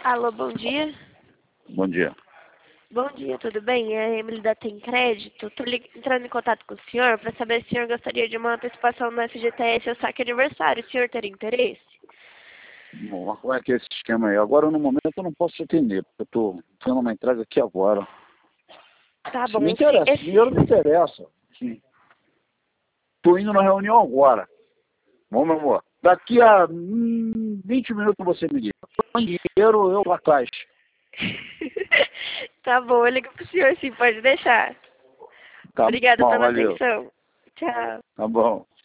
Alô, bom dia. Bom dia. Bom dia, tudo bem? É a Emily da Tem Crédito. Estou entrando em contato com o senhor para saber se o senhor gostaria de uma antecipação no FGTS ou saque aniversário. O senhor teria interesse? Bom, mas como é que é esse esquema aí? Agora, no momento, eu não posso te atender, porque eu estou tendo uma entrega aqui agora. Tá Isso bom. me interessa, dinheiro me interessa. Sim. Estou indo na reunião agora. Bom, meu amor, daqui a 20 minutos você me liga. Com dinheiro, eu vou atrás. Tá bom, eu ligo pro senhor sim, pode deixar. Tá Obrigada bom, pela valeu. atenção. Tchau. Tá bom.